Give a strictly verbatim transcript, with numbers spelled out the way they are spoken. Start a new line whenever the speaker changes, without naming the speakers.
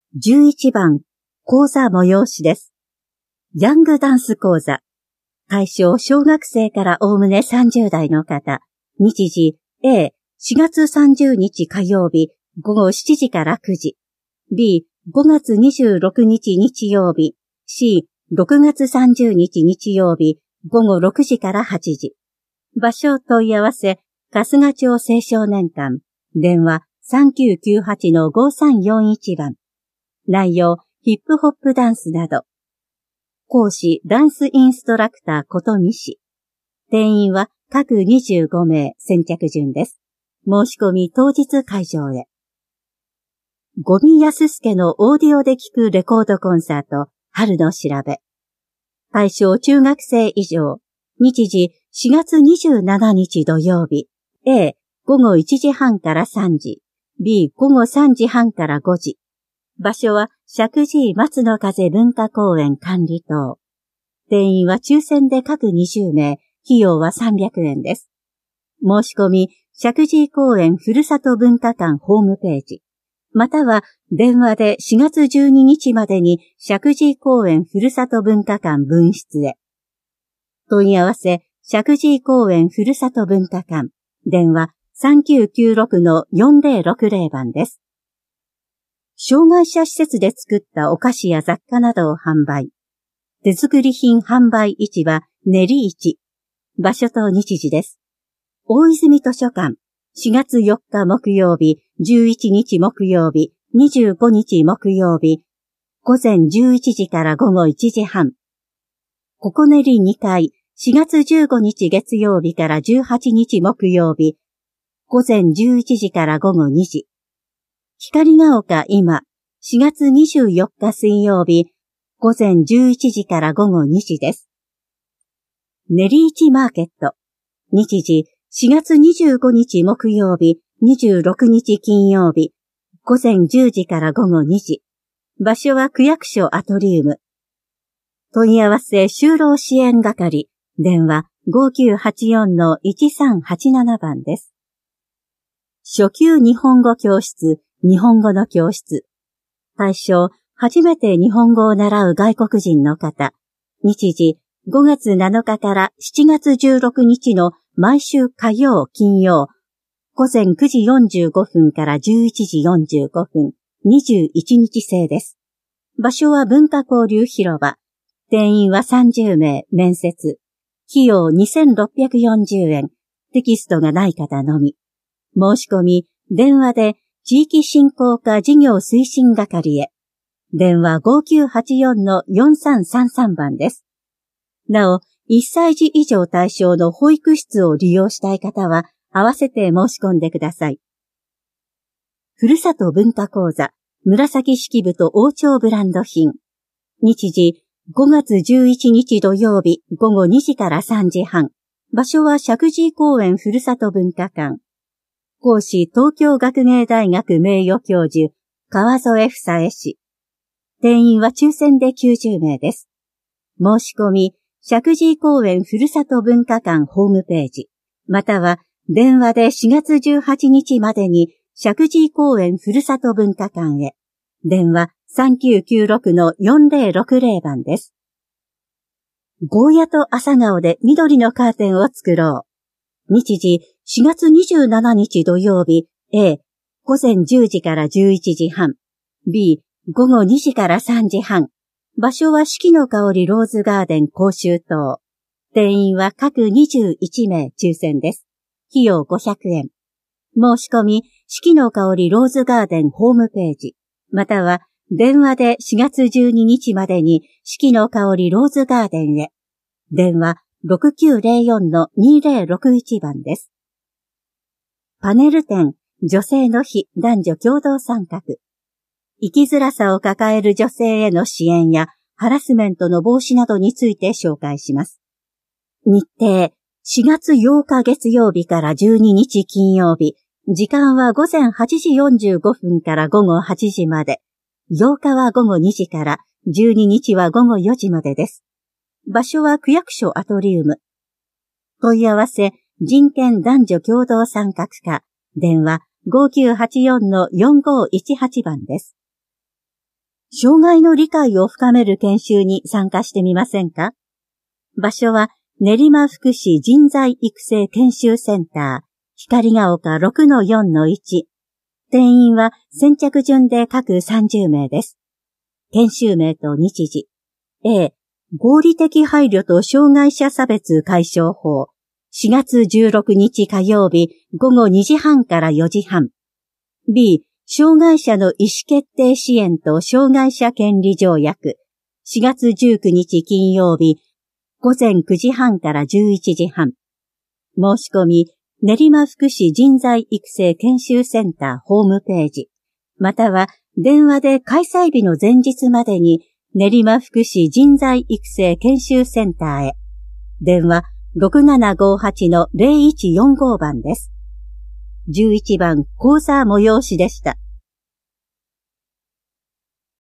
じゅういちばん、講座催しです。ヤングダンス講座。対象小学生からおおむねさんじゅう代の方。日時 A、しがつさんじゅうにち火曜日ごごしちじからくじ。B、ごがつにじゅうろくにち日曜日。C、ろくがつさんじゅうにち日曜日ごごろくじからはちじ。場所問い合わせ、春日町青少年館。電話 さんきゅうきゅうはちのごさんよんいち 番。内容、ヒップホップダンスなど。講師、ダンスインストラクターことみ氏。定員は各にじゅうごめい、先着順です。申し込み当日会場へ。五味康介のオーディオで聴くレコードコンサート、春の調べ。対象中学生以上。日時しがつにじゅうしちにち土曜日。A、ごごいちじはんからさんじ。B、ごごさんじはんからごじ。場所は石神井松の風文化公園管理棟。定員は抽選で各にじゅうめい、費用はさんびゃくえんです。申し込み、石神井公園ふるさと文化館ホームページ。または電話でしがつじゅうににちまでに石神井公園ふるさと文化館分室へ。問い合わせ、石神井公園ふるさと文化館。電話 さんきゅうきゅうろくのよんぜろろくぜろ 番です。障害者施設で作ったお菓子や雑貨などを販売。手作り品販売市は練り市。場所と日時です。大泉図書館。しがつよっか木曜日、じゅういちにち木曜日、にじゅうごにち木曜日。午前じゅういちじからごごいちじはん。ここねりにかい。しがつじゅうごにち月曜日からじゅうはちにち木曜日。午前じゅういちじからごごにじ。光が丘今、しがつにじゅうよっか水曜日、午前じゅういちじからごごにじです。練り市マーケット。日時、しがつにじゅうごにち木曜日、にじゅうろくにち金曜日、午前じゅうじからごごにじ。場所は区役所アトリウム。問い合わせ就労支援係。電話 ごきゅうはちよんのいちさんはちなな 番です。初級日本語教室。日本語の教室。対象、初めて日本語を習う外国人の方。日時、ごがつなのかからしちがつじゅうろくにちの毎週火曜、金曜。午前くじよんじゅうごふんからじゅういちじよんじゅうごふん。にじゅういちにち制です。場所は文化交流広場。定員はさんじゅうめい、面接。費用にせんろっぴゃくよんじゅうえん。テキストがない方のみ。申し込み、電話で、地域振興課事業推進係へ。電話 ごきゅうはちよんのよんさんさんさん 番です。なお、いっさいじ以上対象の保育室を利用したい方は、合わせて申し込んでください。ふるさと文化講座、紫式部と王朝ブランド品。日時、ごがつじゅういちにち土曜日、ごごにじからさんじはん。場所は石神井公園ふるさと文化館。講師、東京学芸大学名誉教授、川添房江氏。定員は抽選できゅうじゅうめいです。申し込み、石神井公園ふるさと文化館ホームページ、または電話でしがつじゅうはちにちまでに石神井公園ふるさと文化館へ。電話 さんきゅうきゅうろくのよんぜろろくぜろ 番です。ゴーヤと朝顔で緑のカーテンを作ろう。日時、しがつにじゅうしちにち土曜日、A、午前じゅうじからじゅういちじはん、B、午後にじからさんじはん。場所は四季の香りローズガーデン講習棟。定員は各にじゅういちめい抽選です。費用ごひゃくえん。申し込み、四季の香りローズガーデンホームページ、または電話でしがつじゅうににちまでに四季の香りローズガーデンへ。電話ろくきゅうぜろよんのにぜろろくいち 番です。パネル展、女性の日男女共同参画。生きづらさを抱える女性への支援やハラスメントの防止などについて紹介します。日程、しがつようか月曜日からじゅうににち金曜日。時間は午前はちじよんじゅうごふんから午後はちじまで。ようかは午後にじから、じゅうににちは午後よじまでです。場所は区役所アトリウム。問い合わせ、人権男女共同参画課。電話ごきゅうはちよんのよんごいちはち 番です。 障害の理解を深める研修に参加してみませんか？場所は練馬福祉人材育成研修センター、光が丘 ろくのよんのいち。定員は先着順で各さんじゅうめいです。研修名と日時。A、合理的配慮と障害者差別解消法。しがつじゅうろくにち火曜日ごごにじはんからよじはん。B、障害者の意思決定支援と障害者権利条約。しがつじゅうくにち金曜日ごぜんくじはんからじゅういちじはん。申し込み、練馬福祉人材育成研修センターホームページ、または電話で開催日の前日までに練馬福祉人材育成研修センターへ。電話 ろくななごはちのぜろいちよんご 番です。じゅういちばん講座催しでした。